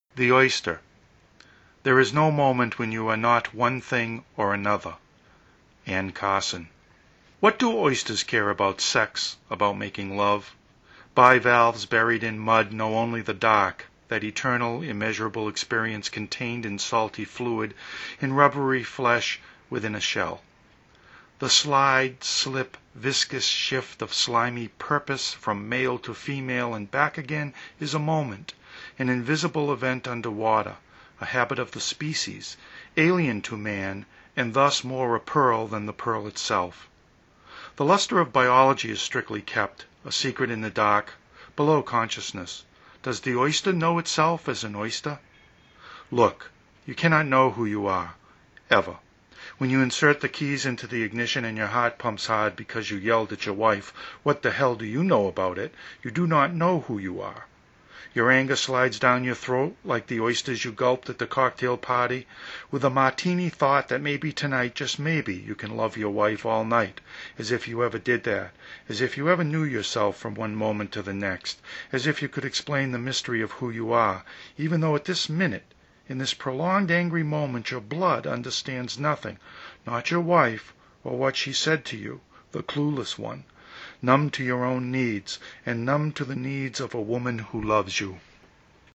The oyster. There is no moment when you are not one thing or another. Anne Carson. What do oysters care about sex, about making love? Bivalves buried in mud know only the dark, that eternal, immeasurable experience contained in salty fluid, in rubbery flesh within a shell. The slide, slip, viscous shift of slimy purpose from male to female and back again is a moment, an invisible event under water, a habit of the species, alien to man, and thus more a pearl than the pearl itself. The luster of biology is strictly kept, a secret in the dark, below consciousness. Does the oyster know itself as an oyster? Look, you cannot know who you are, ever. When you insert the keys into the ignition and your heart pumps hard because you yelled at your wife, "What the hell do you know about it?" you do not know who you are. Your anger slides down your throat like the oysters you gulped at the cocktail party, with a martini thought that maybe tonight, just maybe, you can love your wife all night, as if you ever did that, as if you ever knew yourself from one moment to the next, as if you could explain the mystery of who you are, even though at this minute, in this prolonged angry moment, your blood understands nothing, not your wife, or what she said to you, the clueless one, numb to your own needs, and numb to the needs of a woman who loves you.